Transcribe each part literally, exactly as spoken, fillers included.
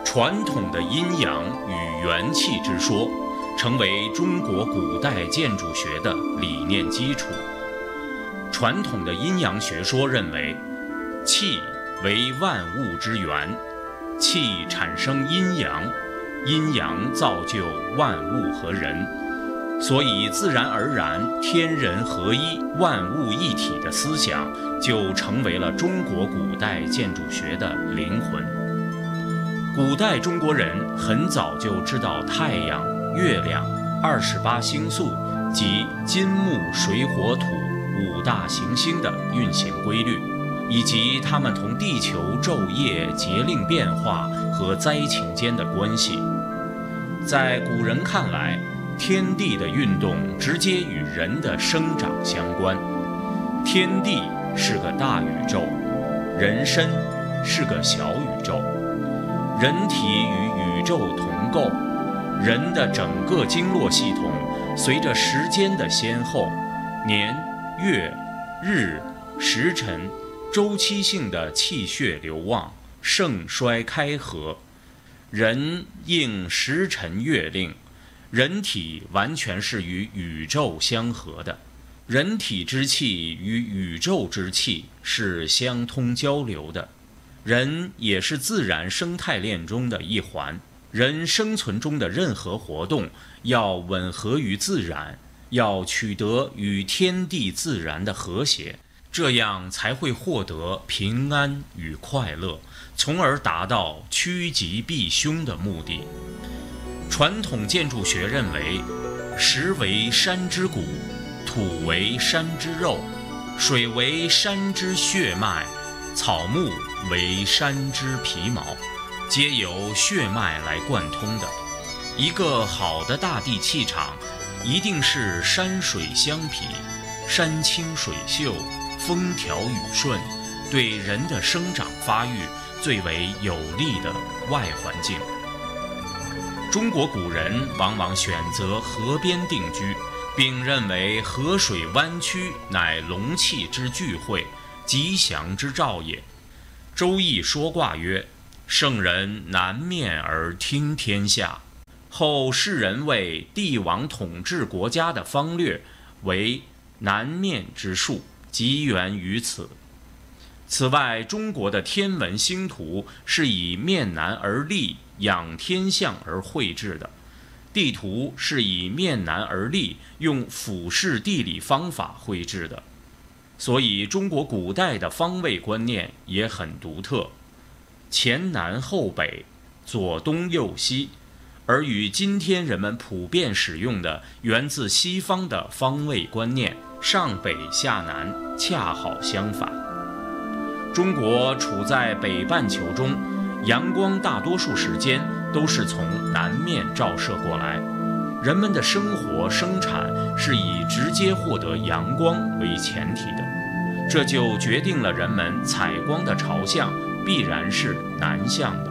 传统的阴阳与元气之说，成为中国古代建筑学的理念基础。传统的阴阳学说认为，气为万物之源，气产生阴阳，阴阳造就万物和人，所以自然而然天人合一、万物一体的思想就成为了中国古代建筑学的灵魂。古代中国人很早就知道太阳、月亮、二十八星宿及金木水火土五大行星的运行规律，以及它们同地球昼夜节令变化和灾情间的关系。在古人看来，天地的运动直接与人的生长相关。天地是个大宇宙，人身是个小宇宙，人体与宇宙同构，人的整个经络系统随着时间的先后，年、月、日、时辰，周期性的气血流旺，盛衰开合。人应时辰月令，人体完全是与宇宙相合的，人体之气与宇宙之气是相通交流的。人也是自然生态链中的一环，人生存中的任何活动要吻合于自然，要取得与天地自然的和谐，这样才会获得平安与快乐，从而达到趋吉避凶的目的。传统建筑学认为，石为山之骨，土为山之肉，水为山之血脉，草木为山之皮毛，皆由血脉来贯通的。一个好的大地气场，一定是山水相匹，山清水秀，风调雨顺，对人的生长发育最为有利的外环境。中国古人往往选择河边定居，并认为河水弯曲乃龙气之聚会，吉祥之兆也。周易说卦曰：圣人南面而听天下。后世人为帝王统治国家的方略为南面之术，即源于此。此外，中国的天文星图是以面南而立、仰天象而绘制的，地图是以面南而立、用俯视地理方法绘制的。所以中国古代的方位观念也很独特，前南后北，左东右西，而与今天人们普遍使用的源自西方的方位观念上北下南恰好相反。中国处在北半球中，阳光大多数时间都是从南面照射过来，人们的生活生产是以直接获得阳光为前提的，这就决定了人们采光的朝向必然是南向的。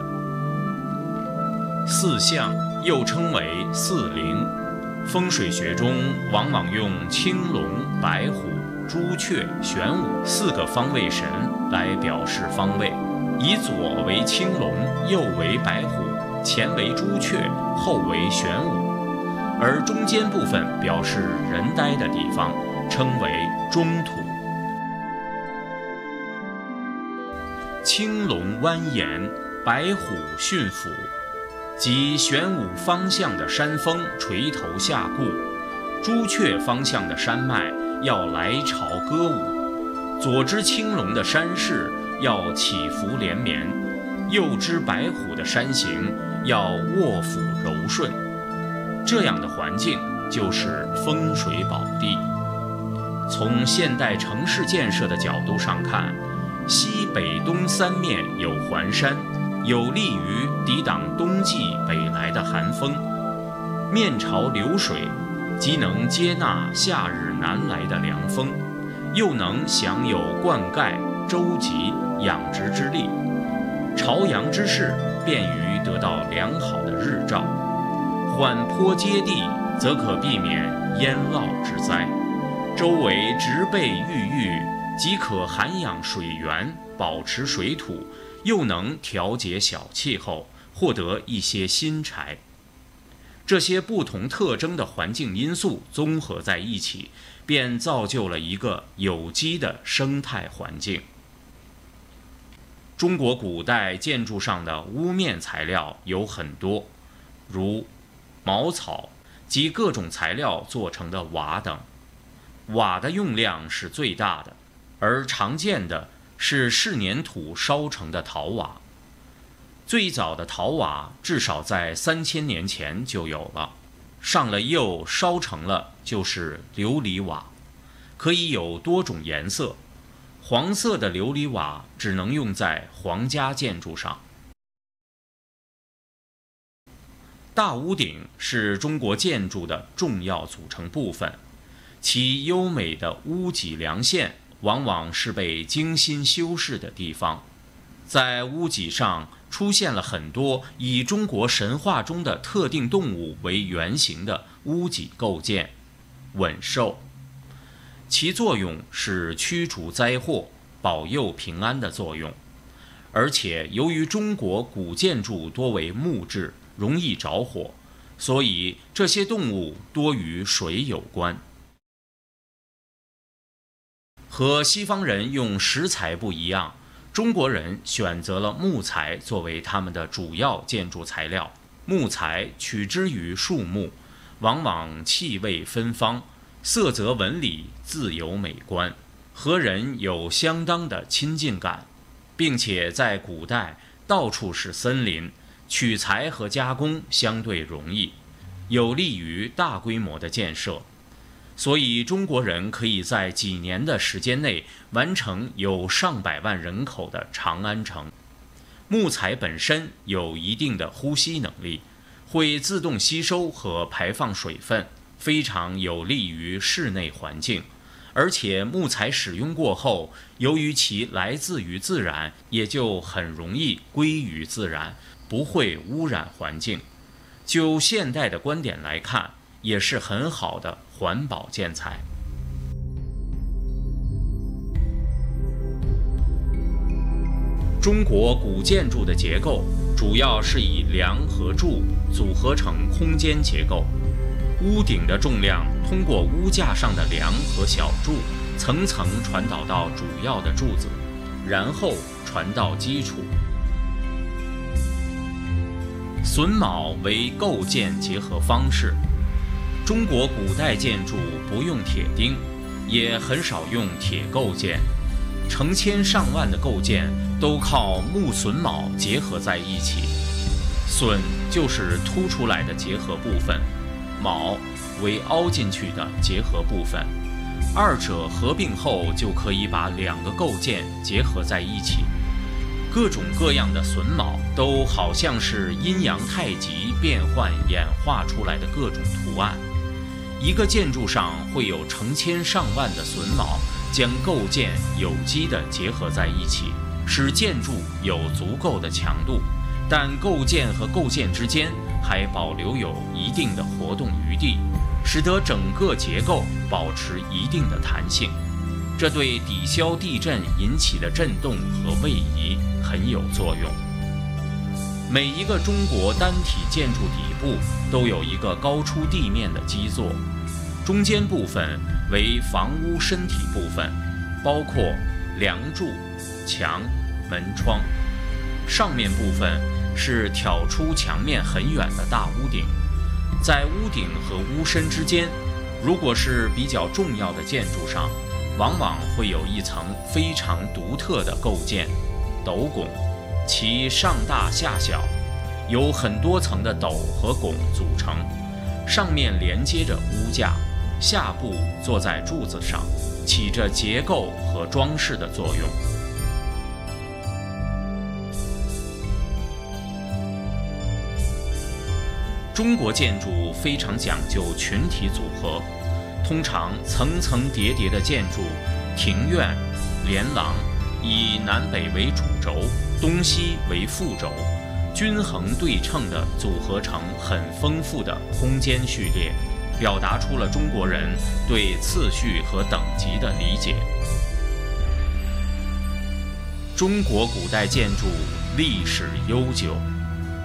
四象又称为四灵，风水学中往往用青龙、白虎、朱雀、玄武四个方位神来表示方位，以左为青龙，右为白虎，前为朱雀，后为玄武，而中间部分表示人呆的地方，称为中土。青龙蜿蜒，白虎驯服，即玄武方向的山峰垂头下顾，朱雀方向的山脉要来朝歌舞，左之青龙的山势要起伏连绵，右之白虎的山形要卧俯柔顺。这样的环境就是风水宝地。从现代城市建设的角度上看，西北东三面有环山，有利于抵挡冬季北来的寒风；面朝流水，即能接纳夏日南来的凉风，又能享有灌溉、周集、养殖之力；朝阳之势，便于得到良好的日照；缓坡接地，则可避免淹涝之灾；周围植被郁郁，即可涵养水源，保持水土，又能调节小气候， 获得一些新柴。这些不同特征的环境因素综合在一起，便造就了一个有机的生态环境。中国古代建筑上的屋面材料有很多，如茅草及各种材料做成的瓦等。瓦的用量是最大的，而常见的是是粘土烧成的陶瓦。最早的陶瓦至少在三千年前就有了，上了釉烧成了就是琉璃瓦，可以有多种颜色。黄色的琉璃瓦只能用在皇家建筑上。大屋顶是中国建筑的重要组成部分，其优美的屋脊梁线往往是被精心修饰的地方。在屋脊上出现了很多以中国神话中的特定动物为原型的屋脊构件，稳兽，其作用是驱除灾祸、保佑平安的作用。而且由于中国古建筑多为木质，容易着火，所以这些动物多与水有关。和西方人用石材不一样，中国人选择了木材作为他们的主要建筑材料。木材取之于树木，往往气味芬芳，色泽纹理自有美观，和人有相当的亲近感，并且在古代到处是森林，取材和加工相对容易，有利于大规模的建设。所以中国人可以在几年的时间内完成有上百万人口的长安城。木材本身有一定的呼吸能力，会自动吸收和排放水分，非常有利于室内环境。而且木材使用过后，由于其来自于自然，也就很容易归于自然，不会污染环境。就现代的观点来看，也是很好的环保建材。中国古建筑的结构主要是以梁和柱组合成空间结构，屋顶的重量通过屋架上的梁和小柱层层传导到主要的柱子，然后传到基础。榫卯为构件结合方式。中国古代建筑不用铁钉，也很少用铁构件，成千上万的构件都靠木榫卯结合在一起。榫就是凸出来的结合部分，卯为凹进去的结合部分，二者合并后就可以把两个构件结合在一起。各种各样的榫卯都好像是阴阳太极变换演化出来的各种图案。一个建筑上会有成千上万的榫卯，将构件有机地结合在一起，使建筑有足够的强度，但构件和构件之间还保留有一定的活动余地，使得整个结构保持一定的弹性。这对抵消地震引起的震动和位移很有作用。每一个中国单体建筑底部都有一个高出地面的基座，中间部分为房屋身体部分，包括梁柱、墙、门窗；上面部分是挑出墙面很远的大屋顶。在屋顶和屋身之间，如果是比较重要的建筑上，往往会有一层非常独特的构件——斗拱，其上大下小，由很多层的斗和拱组成，上面连接着屋架，下部坐在柱子上，起着结构和装饰的作用。中国建筑非常讲究群体组合，通常层层叠叠的建筑，庭院、连廊以南北为主轴，东西为副轴，均衡对称地组合成很丰富的空间序列，表达出了中国人对次序和等级的理解。中国古代建筑历史悠久，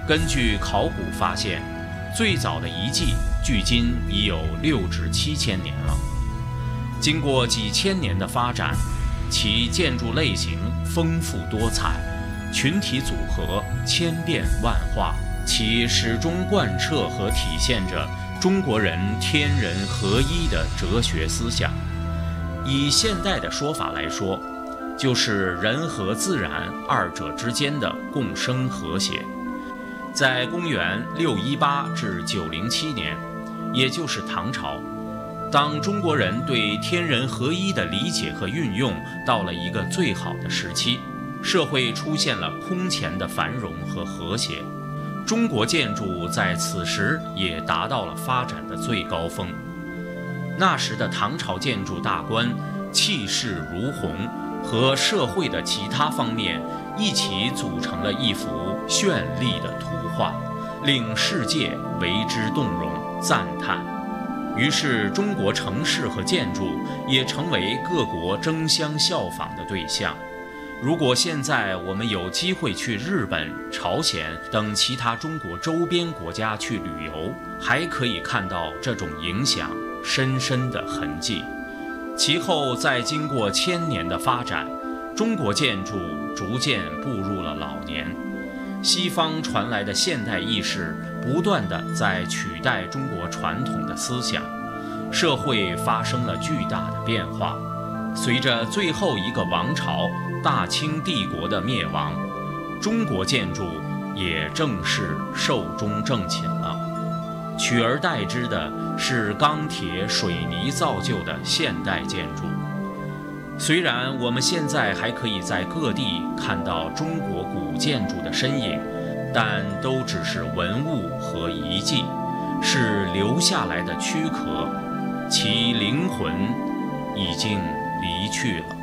根据考古发现，最早的遗迹距今已有六至七千年了。经过几千年的发展，其建筑类型丰富多彩，群体组合千变万化，其始终贯彻和体现着中国人天人合一的哲学思想。以现代的说法来说，就是人和自然二者之间的共生和谐。在公元六一八至九零七年，也就是唐朝，当中国人对天人合一的理解和运用到了一个最好的时期，社会出现了空前的繁荣和和谐。中国建筑在此时也达到了发展的最高峰。那时的唐朝建筑大观气势如虹，和社会的其他方面一起组成了一幅绚丽的图画，令世界为之动容赞叹。于是中国城市和建筑也成为各国争相效仿的对象。如果现在我们有机会去日本、朝鲜等其他中国周边国家去旅游，还可以看到这种影响深深的痕迹。其后再经过千年的发展，中国建筑逐渐步入了老年，西方传来的现代意识不断地在取代中国传统的思想，社会发生了巨大的变化。随着最后一个王朝大清帝国的灭亡，中国建筑也正式寿终正寝了，取而代之的是钢铁、水泥造就的现代建筑。虽然我们现在还可以在各地看到中国古建筑的身影，但都只是文物和遗迹，是留下来的躯壳，其灵魂已经离去了。